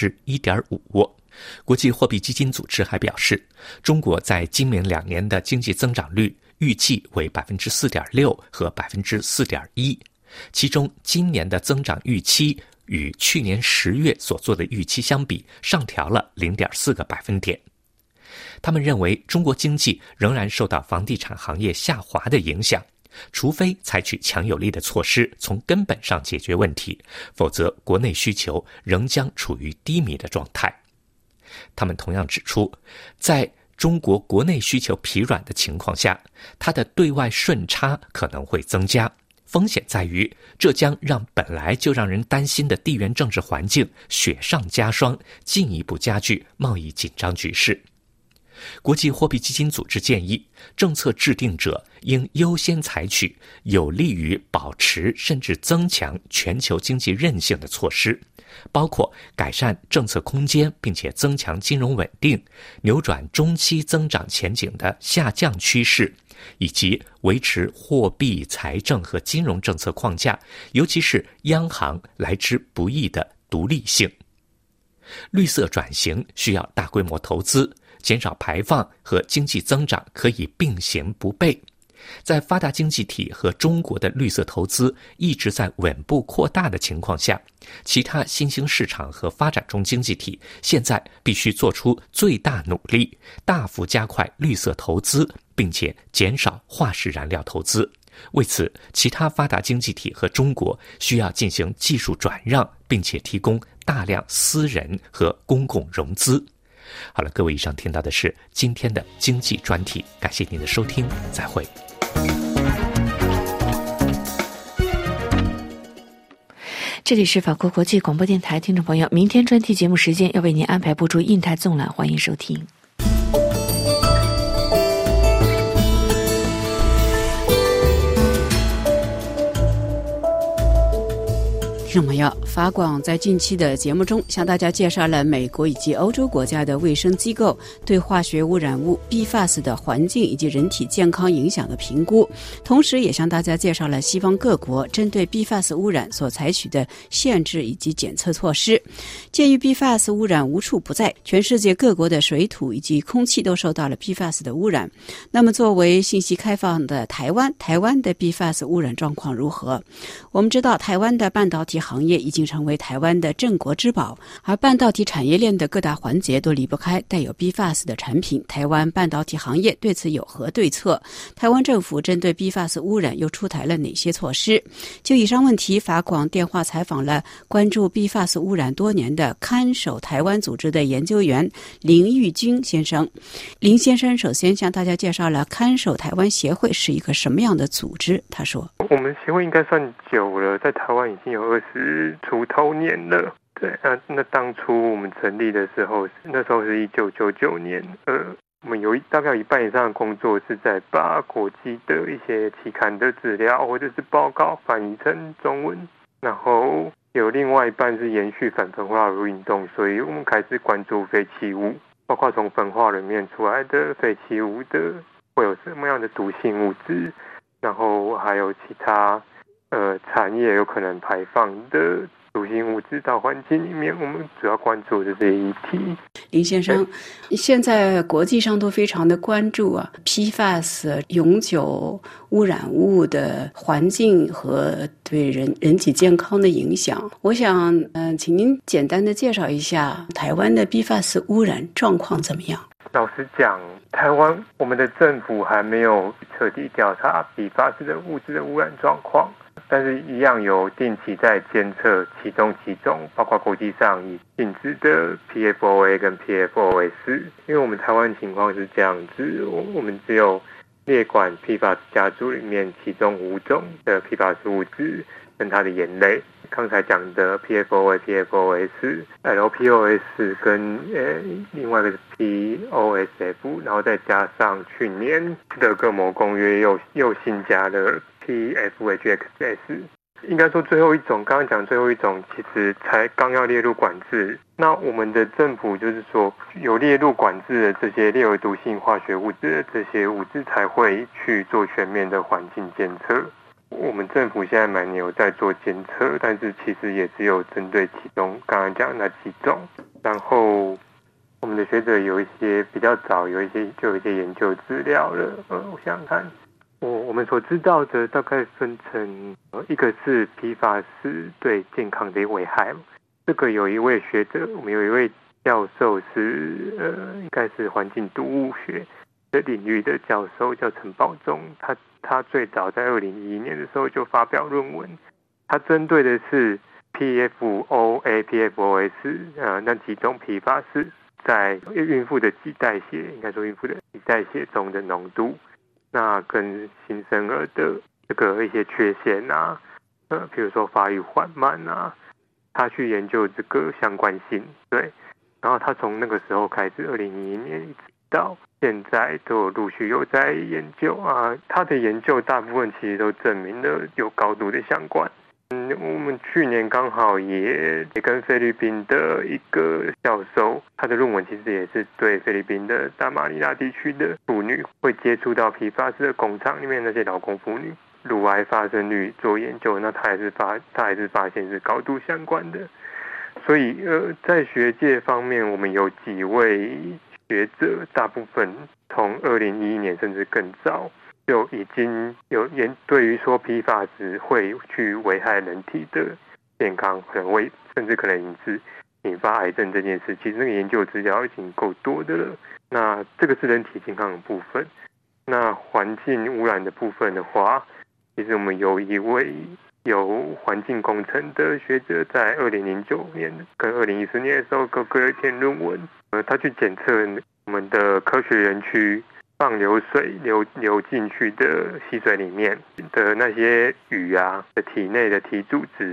1.5%。国际货币基金组织还表示，中国在今明2年的经济增长率预计为 4.6% 和 4.1%， 其中今年的增长预期与去年10月所做的预期相比上调了 0.4个百分点。他们认为，中国经济仍然受到房地产行业下滑的影响，除非采取强有力的措施从根本上解决问题，否则国内需求仍将处于低迷的状态。他们同样指出，在中国国内需求疲软的情况下，它的对外顺差可能会增加，风险在于这将让本来就让人担心的地缘政治环境雪上加霜，进一步加剧贸易紧张局势。国际货币基金组织建议，政策制定者应优先采取有利于保持甚至增强全球经济韧性的措施，包括改善政策空间并且增强金融稳定，扭转中期增长前景的下降趋势，以及维持货币、财政和金融政策框架，尤其是央行来之不易的独立性。绿色转型需要大规模投资，减少排放和经济增长可以并行不悖。在发达经济体和中国的绿色投资一直在稳步扩大的情况下，其他新兴市场和发展中经济体现在必须做出最大努力，大幅加快绿色投资，并且减少化石燃料投资。为此，其他发达经济体和中国需要进行技术转让，并且提供大量私人和公共融资。好了，各位，以上听到的是今天的经济专题，感谢您的收听，再会。 这里是法国国际广播电台，听众朋友，明天专题节目时间要为您安排播出印太纵览，欢迎收听。 听众朋友，法广在近期的节目中向大家介绍了美国以及欧洲国家的卫生机构对化学污染物 PFAS 的环境以及人体健康影响的评估，同时也向大家介绍了西方各国针对 PFAS 污染所采取的限制以及检测措施。鉴于 PFAS 污染无处不在，全世界各国的水土以及空气都受到了 PFAS 的污染。那么作为信息开放的台湾的 PFAS 污染状况如何？我们知道台湾的半导体行业已经成为台湾的镇国之宝，而半导体产业链的各大环节都离不开带有 PFAS 的产品。台湾半导体行业对此有何对策？台湾政府针对 PFAS 污染又出台了哪些措施？就以上问题，法广电话采访了关注 PFAS 污染多年的看守台湾组织的研究员林玉君先生。林先生首先向大家介绍了看守台湾协会是一个什么样的组织。他说， 我们协会应该算久了，在台湾已经有20出头年了。对，那当初我们成立的时候，那时候是1999年。我们有大概有一半以上的工作是在把国际的一些期刊的资料或者是报告翻译成中文，然后有另外一半是延续反焚化炉运动，所以我们开始关注废弃物，包括从焚化里面出来的废弃物的会有什么样的毒性物质，然后还有其他产业有可能排放的毒性物质到环境里面，我们主要关注的这些议题。 林先生，现在国际上都非常的关注PFAS 永久污染物的环境和对人体健康的影响。我想请您简单的介绍一下台湾的 PFAS 污染状况怎么样？ 老实讲，台湾我们的政府还没有彻底调查 PFAS 的物质的污染状况，但是一样有定期在监测其中包括国际上已禁止的 PFOA 跟 PFOS。 因为我们台湾情况是这样子，我们只有列管 PFAS 家族里面其中5种的 PFAS 物质跟它的盐类，刚才讲的 PFOA、PFOS、LPOS 跟另外一个是 POSF， 然后再加上去年的各盟公约又新加了 PFHXS。 应该说最后一种，刚刚讲最后一种其实才刚要列入管制，那我们的政府就是说有列入管制的这些列为毒性化学物质的这些物质才会去做全面的环境监测。我们政府现在蛮有在做监测，但是其实也只有针对其中刚刚讲的那几种。然后我们的学者有一些比较早有一些研究资料了。我想想看，我们所知道的大概分成一个是 PFAS 对健康的危害，这个有一位学者，我们有一位教授是应该是环境毒物学的领域的教授，叫陈宝忠。他最早在2011年的时候就发表论文，他针对的是 PFOA、PFOS 那几种 PFAS 在孕妇的脐带血，应该说孕妇的脐带血中的浓度，那跟新生儿的这个一些缺陷比如说发育缓慢他去研究这个相关性。对，然后他从那个时候开始，2011年一直到现在都陆续有在研究他的研究大部分其实都证明了有高度的相关。我们去年刚好也跟菲律宾的一个教授，他的论文其实也是对菲律宾的大马尼拉地区的妇女会接触到 PFAS 的工厂里面那些劳工妇女乳癌发生率做研究，那他还是发现是高度相关的。所以在学界方面，我们有几位学者，大部分从2011年甚至更早就已经有对于说 PFAS 会去危害人体的健康，可能会甚至可能引发癌症这件事，其实那个研究资料已经够多的了。那这个是人体健康的部分。那环境污染的部分的话，其实我们有一位有环境工程的学者，在2009年跟2014年的时候各有一篇论文，他去检测我们的科学园区放流水流进去的溪水里面的那些鱼的体内的体组织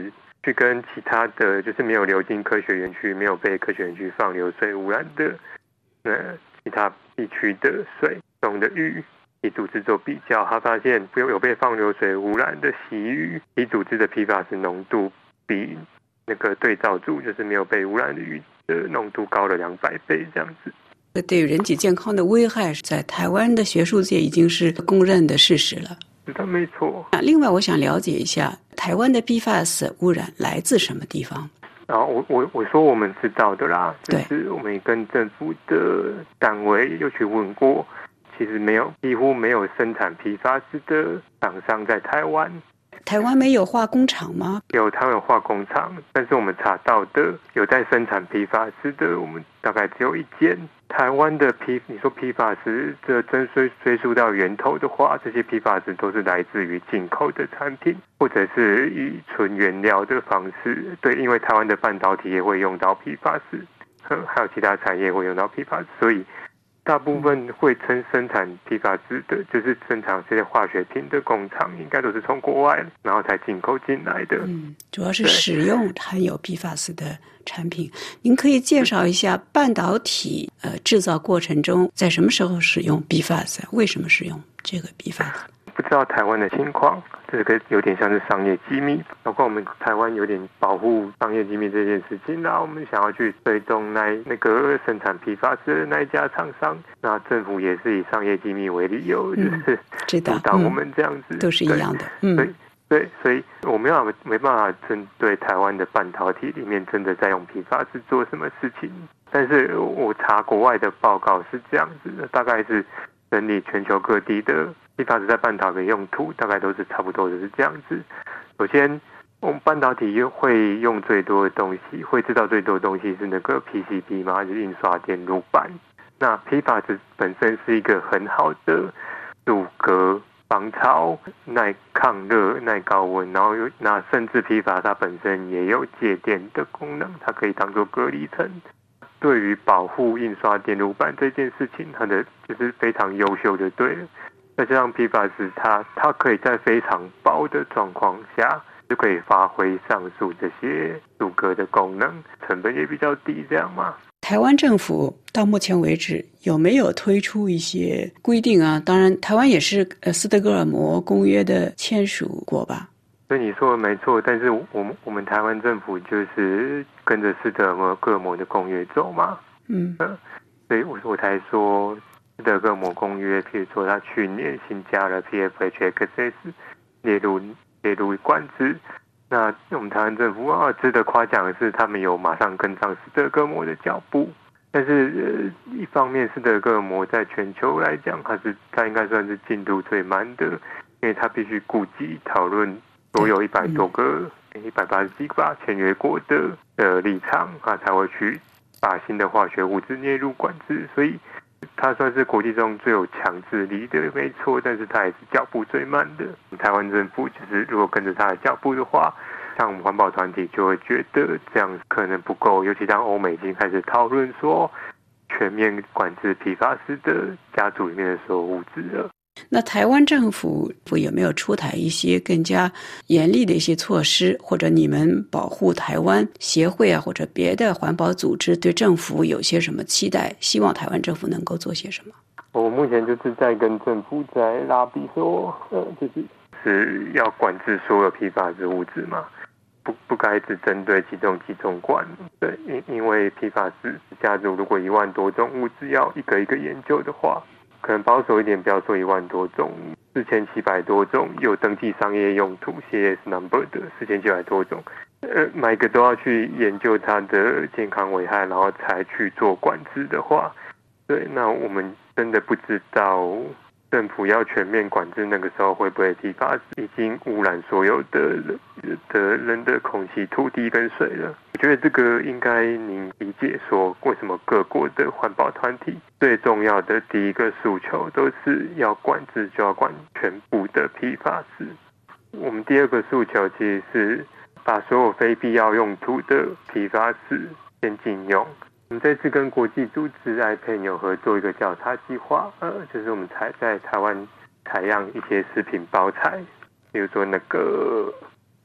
去跟其他的就是没有流进科学园区、没有被科学园区放流水污染的其他地区的水中的鱼体组织做比较，他发现有被放流水污染的溪鱼体组织的PFAS浓度比那个对照组就是没有被污染的鱼的浓度高了200倍这样子。 对于人体健康的危害，在台湾的学术界已经是公认的事实了。 是的，没错。 另外，我想了解一下，台湾的 PFAS 污染来自什么地方？ 我说我们知道的啦，就是我们跟政府的单位有去问过，其实几乎没有生产PFAS的厂商在台湾。 台湾没有化工厂吗？ 有，台湾有化工厂，但是我们查到的有在生产PFAS的，我们大概只有1间。台湾的你说PFAS这真追溯到源头的话，这些PFAS都是来自于进口的产品，或者是以纯原料的方式。对，因为台湾的半导体也会用到PFAS，还有其他产业会用到PFAS，所以大部分会生产PFAS的，就是生产这些化学品的工厂，应该都是从国外，然后才进口进来的。 主要是使用含有PFAS的产品。您可以介绍一下半导体制造过程中，在什么时候使用 PFAS？ 为什么使用这个 PFAS？ 不知道台湾的情况，这个有点像是商业机密，包括我们台湾有点保护商业机密这件事情，那我们想要去追踪那个生产PFAS的那一家厂商，那政府也是以商业机密为理由，就是阻挡我们这样子， 都是一样的。 对，所以我没办法针对台湾的半导体里面真的在用PFAS做什么事情，但是我查国外的报告是这样子的，大概是整理全球各地的PFAS在半导体的用途，大概都是差不多就是这样子。首先，我们半导体会用最多的东西，会制造最多的东西是那个 PCB 嘛，就是印刷电路板。那 PFAS 本身是一个很好的阻隔、防潮、耐抗热、耐高温，然后甚至 PFAS 它本身也有介电的功能，它可以当作隔离层。对于保护印刷电路板这件事情，它的就是非常优秀的，对了。再加上 PFAS 它可以在非常薄的状况下就可以发挥上述这些阻隔的功能，成本也比较低，这样嘛。 台湾政府到目前为止有没有推出一些规定啊？当然，台湾也是斯德哥尔摩公约的签署国吧？ 所以你说的没错，但是我们台湾政府就是跟着斯德哥尔摩的公约走嘛。所以我才说斯德哥尔摩公约，譬如说他去年新加了 PFHXS 列入管制。那我们台湾政府值得夸奖的是，他们有马上跟上斯德哥尔摩的脚步。但是一方面斯德哥尔摩在全球来讲，它应该算是进度最慢的，因为它必须顾及讨论所有100多个、180几个吧签约国的立场，它才会去把新的化学物质列入管制。所以它算是国际中最有强制力的，没错，但是它也是脚步最慢的。台湾政府就是如果跟着它的脚步的话，像我们环保团体就会觉得这样可能不够，尤其当欧美已经开始讨论说全面管制PFAS的家族里面的所有物质了。 那台湾政府有没有出台一些更加严厉的一些措施，或者你们保护台湾协会啊，或者别的环保组织对政府有些什么期待，希望台湾政府能够做些什么？ 我目前就是在跟政府在拉比说，就是要管制所有PFAS物质嘛，不该只针对其中几种管。对，因为PFAS家族如果1万多种物质要一个一个研究的话，可能保守一点，不要说1万多种，4700多种有登记商业用途 CS number 的4700多种，每个都要去研究它的健康危害，然后才去做管制的话，对，那我们真的不知道政府要全面管制，那个时候会不会PFAS已经污染所有的人的空气、土地跟水了？我觉得这个应该您理解说，为什么各国的环保团体最重要的第一个诉求都是要管制，就要管全部的PFAS。我们第二个诉求其实是把所有非必要用途的PFAS先禁用。我们这次跟国际组织 IPEN 有合作一个调查计划，就是我们在台湾采样一些食品包材，比如说那个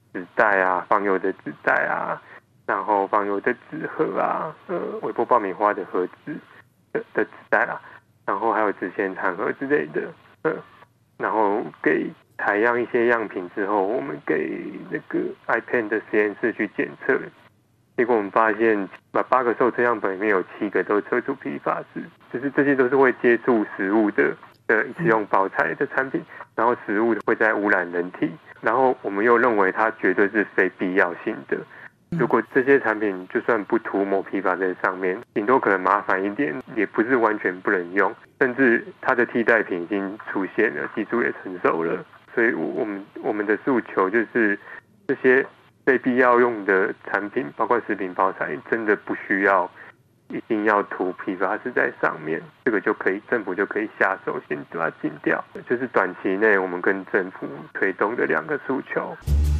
纸袋啊，防油的纸袋啊，然后防油的纸盒啊，微波爆米花的盒子的纸袋啦，然后还有纸鲜糖盒之类的，然后给采样一些样品之后，我们给那个 IPAN 的实验室去检测，结果我们发现8个受测样本里面有7个都测出 PFAS， 就是这些都是会接触食物的一次用包材的产品，然后食物会在污染人体，然后我们又认为它绝对是非必要性的。如果这些产品就算不涂抹PFAS在上面，顶多可能麻烦一点，也不是完全不能用，甚至它的替代品已经出现了，技术也成熟了。所以我们的诉求就是这些非必要用的产品，包括食品包材，真的不需要一定要涂PFAS在上面，这个就可以，政府就可以下手先把它禁掉。就是短期内我们跟政府推动的2个诉求。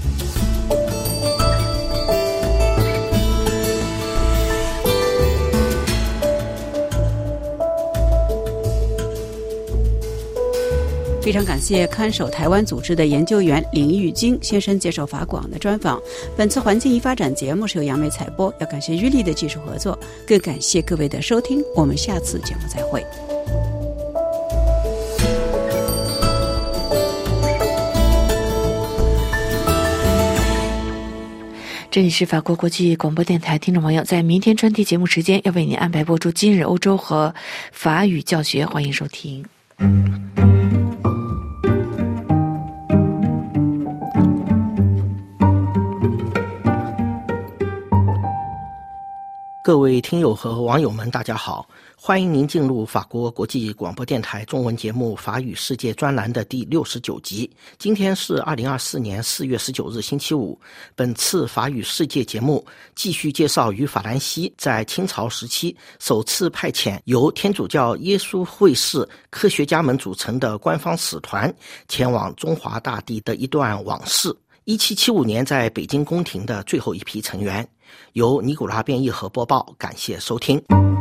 非常感谢看守台湾组织的研究员林玉京先生接受法广的专访。本次环境与发展节目是由杨梅采播，要感谢玉丽的技术合作，更感谢各位的收听，我们下次节目再会。 这里是法国国际广播电台，听众朋友，在明天专题节目时间要为您安排播出今日欧洲和法语教学，欢迎收听。 各位听友和网友们大家好，欢迎您进入法国国际广播电台中文节目法语世界专栏的第69集。今天是2024年4月19日星期五。本次法语世界节目继续介绍于法兰西在清朝时期首次派遣由天主教耶稣会士科学家们组成的官方使团前往中华大地的一段往事。1775年在北京宫廷的最后一批成员，由尼古拉编译和播报，感谢收听。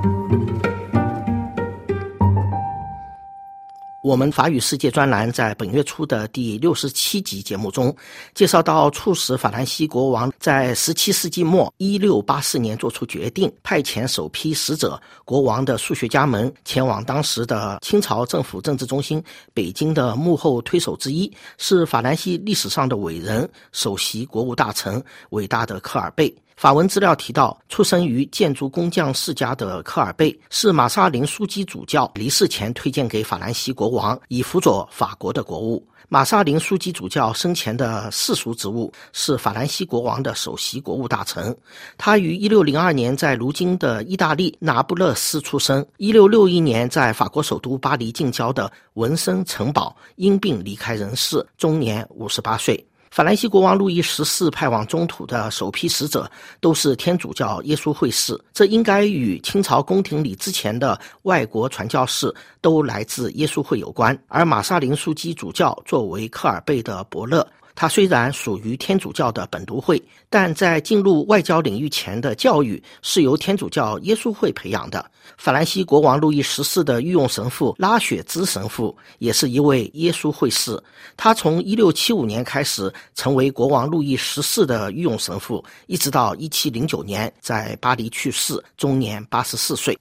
我们法语世界专栏在本月初的第67集节目中介绍到，促使法兰西国王在17世纪末1684年做出决定，派遣首批使者国王的数学家们前往当时的清朝政府政治中心北京的幕后推手之一，是法兰西历史上的伟人，首席国务大臣伟大的科尔贝。法文资料提到，出生于建筑工匠世家的科尔贝是马萨林枢机主教离世前推荐给法兰西国王，以辅佐法国的国务。马萨林枢机主教生前的世俗职务是法兰西国王的首席国务大臣。他于1602年在如今的意大利那不勒斯出生，1661年在法国首都巴黎近郊的文森城堡因病离开人世，终年58岁。法兰西国王路易14派往中土的首批使者都是天主教耶稣会士，这应该与清朝宫廷里之前的外国传教士都来自耶稣会有关。而马萨林枢机主教作为科尔贝的伯乐，他虽然属于天主教的本笃会，但在进入外交领域前的教育是由天主教耶稣会培养的。法兰西国王路易14的御用神父拉雪兹神父也是一位耶稣会士，他从1675年开始成为国王路易14的御用神父，一直到1709年在巴黎去世，终年84岁。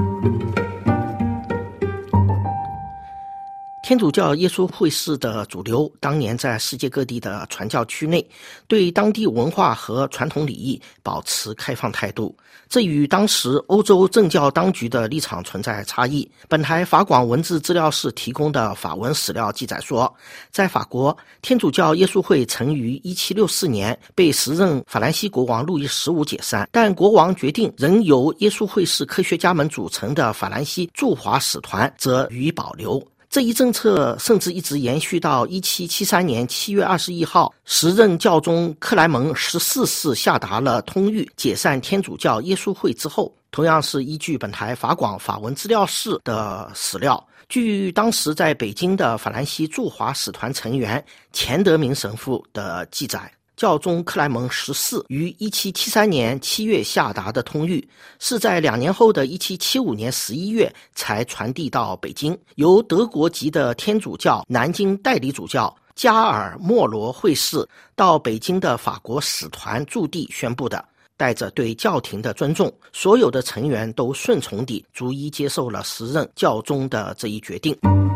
天主教耶稣会士的主流当年在世界各地的传教区内，对当地文化和传统礼仪保持开放态度，这与当时欧洲政教当局的立场存在差异。本台法广文字资料室提供的法文史料记载说，在法国，天主教耶稣会曾于1764年被时任法兰西国王路易15解散，但国王决定仍由耶稣会士科学家们组成的法兰西驻华使团则予以保留。这一政策甚至一直延续到1773年7月21号，时任教宗克莱蒙14世下达了通谕解散天主教耶稣会之后。同样是依据本台法广法文资料室的史料，据当时在北京的法兰西驻华使团成员钱德明神父的记载，教宗克莱蒙14于1773年7月下达的通谕，是在2年后的1775年11月才传递到北京，由德国籍的天主教南京代理主教加尔默罗会士到北京的法国使团驻地宣布的。带着对教廷的尊重，所有的成员都顺从地逐一接受了时任教宗的这一决定。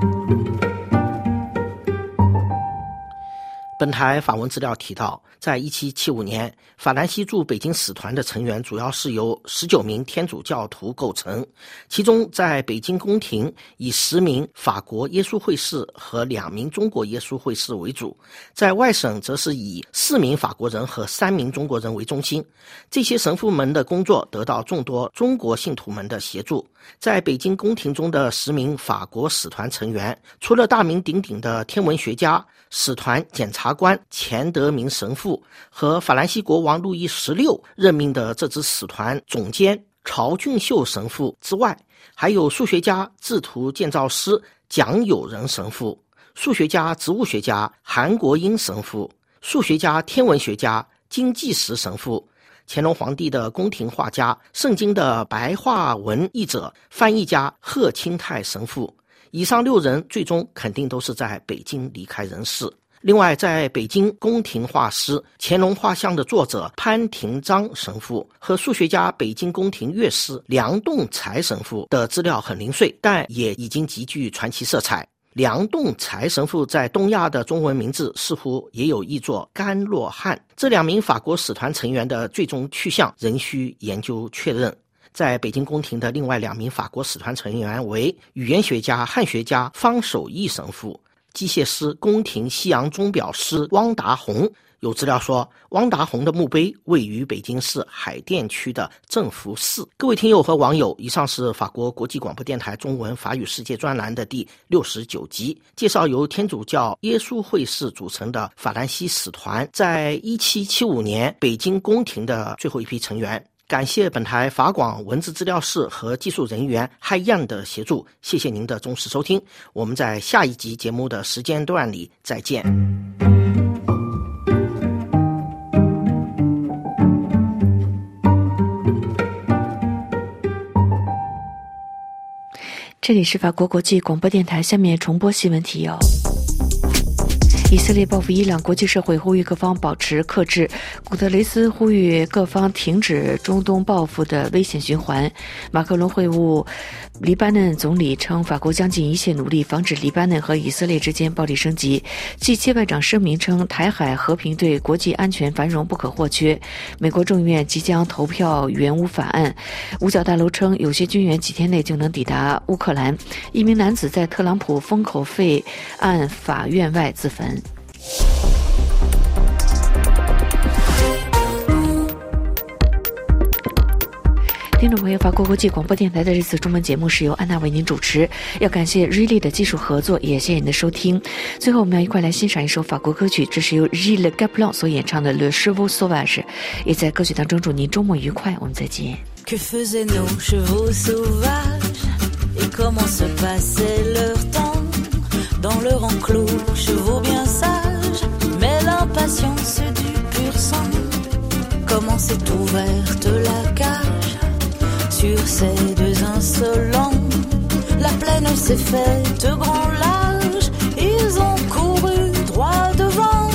本台访问资料提到，在1775年，法兰西驻北京使团的成员主要是由19名天主教徒构成，其中在北京宫廷以10名法国耶稣会士和2名中国耶稣会士为主，在外省则是以4名法国人和3名中国人为中心。这些神父们的工作得到众多中国信徒们的协助。在北京宫廷中的10名法国使团成员，除了大名鼎鼎的天文学家、使团检察官钱德明神父和法兰西国王路易16任命的这支使团总监曹俊秀神父之外，还有数学家、制图建造师蒋友仁神父、数学家、植物学家韩国英神父、数学家、天文学家金继实神父、乾隆皇帝的宫廷画家、圣经的白话文译者、翻译家贺钦泰神父。以上6人最终肯定都是在北京离开人世。另外，在北京宫廷画师、乾隆画像的作者潘廷章神父和数学家北京宫廷乐师梁栋才神父的资料很零碎，但也已经极具传奇色彩。梁栋才神父在东亚的中文名字似乎也有译作甘洛汉。这2名法国使团成员的最终去向仍需研究确认。在北京宫廷的另外2名法国使团成员为语言学家、汉学家方守义神父、机械师、宫廷西洋钟表师汪达宏。有资料说，汪达宏的墓碑位于北京市海淀区的正福寺。各位听友和网友，以上是法国国际广播电台中文法语世界专栏的第69集，介绍由天主教耶稣会士组成的法兰西使团在1775年北京宫廷的最后一批成员。感谢本台法广文字资料室和技术人员海燕的协助，谢谢您的忠实收听，我们在下一集节目的时间段里再见。 这里是法国国际广播电台，下面重播新闻提要。以色列报复伊朗，国际社会呼吁各方保持克制。古特雷斯呼吁各方停止中东报复的危险循环。马克龙会晤黎巴嫩总理，称法国将尽一切努力防止黎巴嫩和以色列之间暴力升级。G7外长声明称，台海和平对国际安全繁荣不可或缺。美国众议院即将投票援乌法案。五角大楼称，有些军援几天内就能抵达乌克兰。一名男子在特朗普封口费案法院外自焚。听众朋友，法国国际广播电台的这次中文节目是由安娜为您主持，要感谢瑞丽的技术合作，也谢谢您的收听。最后我们要一块来欣赏一首法国歌曲，这是由 Gilles Gaplan 所演唱的 Le Cheval Sauvage， 也在歌曲当中祝您周末愉快，我们再见。 Que faisaient nos chevaux sauvages et comment se passait leur temps dans leur enclos, chevaux bien sages, mais l'impatience du pur sang. Comment s'est ouverte la cage sur ces 2 insolents. La plaine s'est faite grand large, ils ont couru droit devant.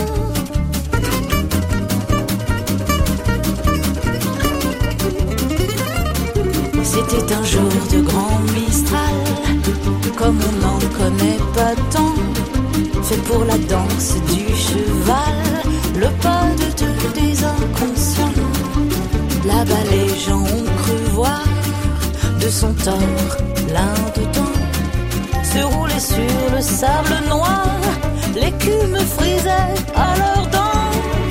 C'était un jour de grand Mistral, comme on n'en connaît pas tant, fait pour la danse du cheval, le pas de 2 des inconscients. Là-bas les gens ont cru voir de son tort l'un dedans se rouler sur le sable noir, l'écume frisait à leurs dents.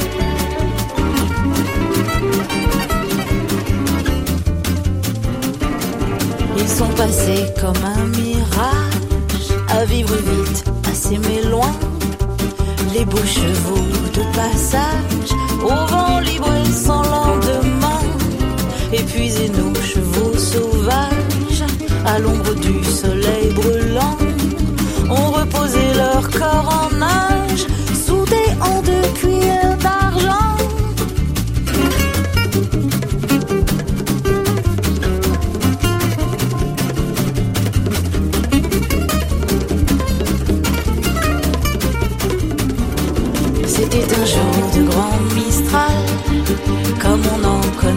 Ils sont passés comme un mirage, à vivre vite, à s'aimer loin, les beaux chevaux de passage, au vent libre et sans lendemain. Épuisés nos chevaux sauvages, à l'ombre du soleil brûlant, ont reposé leur corps en nage, soudés en 2 cuillères d'argent.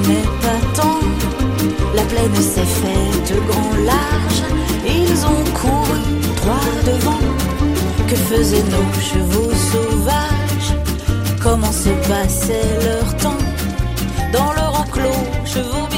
n'est pas tant. La plaine s'est faite grand large, ils ont couru droit devant. Que faisaient nos chevaux sauvages? Comment se passait leur temps? Dans leur enclos, chevaux bien